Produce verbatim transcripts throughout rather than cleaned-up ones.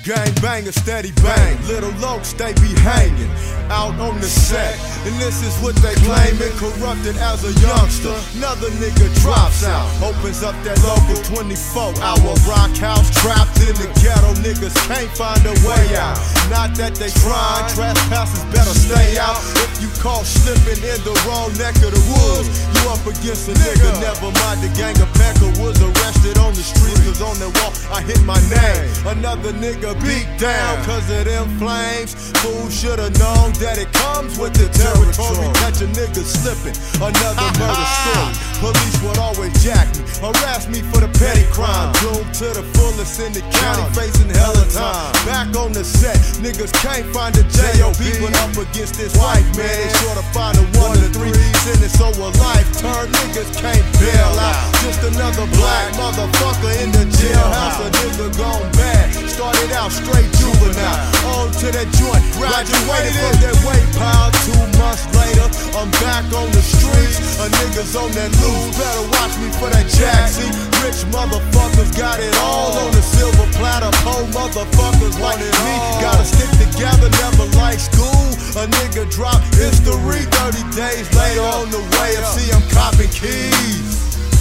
Gang banger, steady bang. Little lokes, they be hanging out on the set. And this is what they claiming, corrupted as a youngster. Another nigga drops out, opens up that local twenty-four hour rock house. Trapped in the ghetto, niggas can't find a way out. Not that they trying, trespassers better stay out. If you caught slipping in the wrong neck of the woods, you up against a nigga. Never mind, the gang of Pecker was arrested on the street, cause on the wall I hit my name. Another nigga beat down cause of them flames. Fool should've known that it comes with the territory. Catch a nigga slipping, another murder story. Police would always jack me, harass me for the petty crime. Doomed to the fullest in the county, facing hella time. Back on the set, niggas can't find a J O B, but up against this white man, they sure to find a one to three sentence over life. Turn niggas can't bail out. Just another black motherfucker in the jailhouse. A nigga gone bad, started out straight juvenile, on to that joint, graduated from that weight pile. Two months later, I'm back on the streets. A nigga's on that loose, better watch me for that jack. See, rich motherfuckers got it all on the silver platter. Poor motherfuckers like me gotta stick together, never like school. A nigga drop history, thirty days later on the way up. See, I'm copping keys,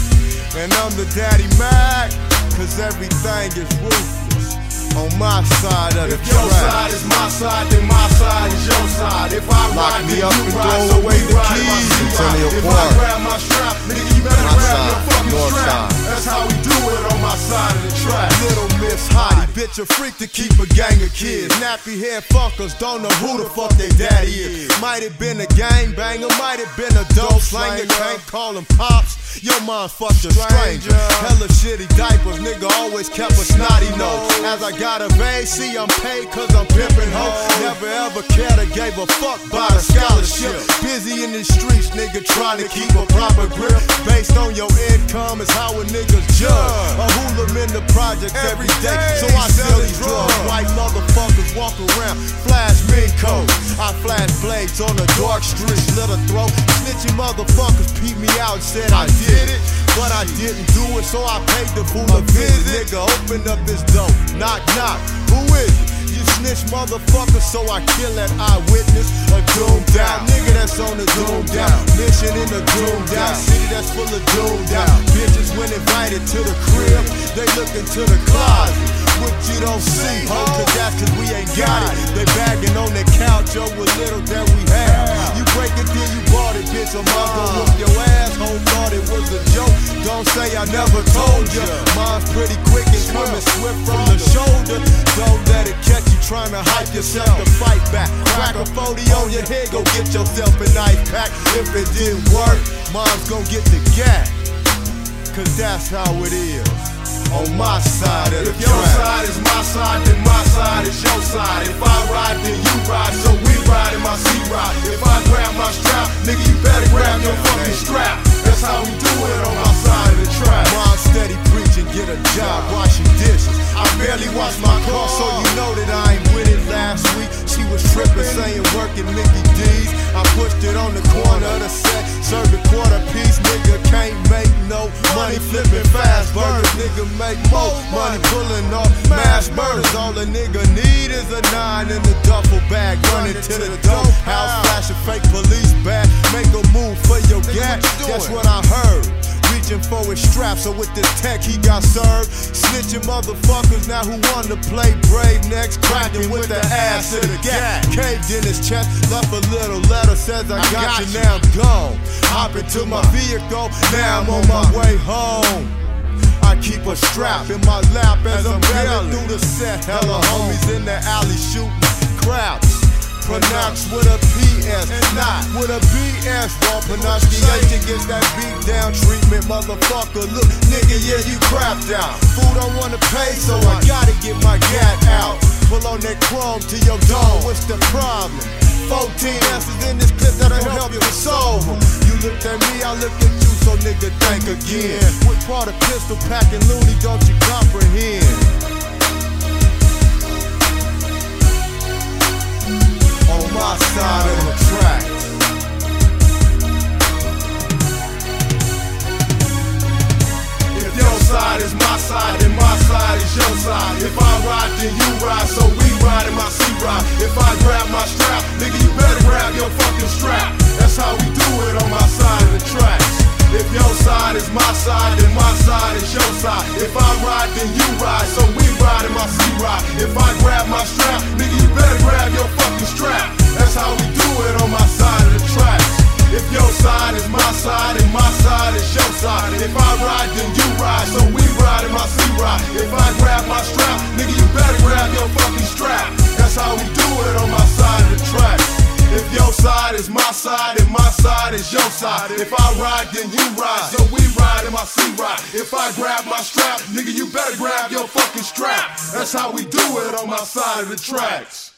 and I'm the daddy Mac, cause everything is ruthless on my side of the track. If your side is my side, then my side is your side. If I lock ride, me then up you and ride, throw so away we the ride keys my and turn ride. your If part. I grab my strap, nigga, you better my grab side, your fucking north strap. side. That's how we do it on my side of the track. Little Miss Hottie, bitch a freak to keep a gang of kids. Nappy head fuckers don't know who the fuck they daddy is. Might have been a gang banger, might have been a dope slanger. Can't call them pops, your mom fucked a stranger. Hella shitty diapers, nigga always kept a snotty nose. As I got a vein, see I'm paid cause I'm pimpin' ho. Never ever cared or gave a fuck by the scholarship. Busy in the streets, nigga trying to keep a proper grip. Based on your income is how a nigga's judged. A hooligan in the project every day, so I sell these drugs. White motherfuckers walk around, flash mink coats. I flash blades on the dark street, slit a throat. Snitchy motherfuckers peep me out and said I did it, but I didn't do it, so I paid the fool a visit. Nigga, open up this door, knock knock, who is it? You snitch motherfucker, so I kill that eyewitness. A doomed out nigga that's on the doomed out mission in the doomed out city that's full of doomed out bitches. When invited to the crib, they look into the closet. What you don't see, ho, cause that's cause we ain't got it. They bagging on that couch, yo, with little that we have. You break it, then you bought it, bitch. I'm out to whoop your asshole. Thought it was a joke. Don't say I never told ya. Mine's pretty quick and coming swift from the shoulder. Don't let it catch you trying to hype yourself to fight back. Crack a forty on your head, go get yourself a knife pack. If it didn't work, mine's gon' get the gat, cause that's how it is on my side of the track. If your track. side is my side, then my side is your side. If I ride, then you ride, so we ride in my C-Ride. If I grab my strap, nigga, you better grab your fucking strap. That's how we do it on my side of the track. Mom steady preaching, get a job, washing dishes. I barely wash my car, so you know that I ain't with it last week. She was tripping, saying working Mickey D's. I pushed it on the corner of the set, served a quarter piece. Nigga can't make no money flipping fast burgers. Nigga make more money pulling off mass murders. All a nigga need is a nine in the duffel bag. Running to the dope house, flashing fake police badge. Make a move for your gat, that's what I heard. Reaching for his strap, so with this tech he got served. Snitching motherfuckers now who wanna play brave next. Cracking with the ass of the gat. Caved in his chest, left a little letter, says I got you, now I'm gone. Hop into my vehicle, now I'm on my way home. I keep a strap in my lap as I'm bailing through the set. Hella homies in the alley shooting craps. Pronounced with a P S, not with a B S. Wrong pronunciation gets that beat down treatment, motherfucker. Look, nigga, yeah, you crapped out. Fool don't wanna pay, so I gotta get my gat out. Pull on that chrome to your dome, what's the problem? fourteen answers in this clip that'll help you solve them. You looked at me, I looked at you, so nigga, think again. What part of pistol packing loony don't you comprehend? On my side of the track. If your side is my side, then my side is your side. If I ride, then you ride, so my side, then my side is your side. If I ride, then you ride, so we ride in my C-Ride. If I grab my strap, nigga, you better grab your fucking strap. That's how we do it on my side of the tracks. If your side is my side and my side is your side. If I ride, then you ride, so we ride in my C-Ride. If I grab my strap, nigga, you better grab your fucking strap. That's how we do it on my side of the tracks. If your side is my side and my side is your side. If I ride, then you ride, so we ride in my C-Ride. If I grab my strap, nigga, you better grab your fucking strap. That's how we do it on my side of the tracks.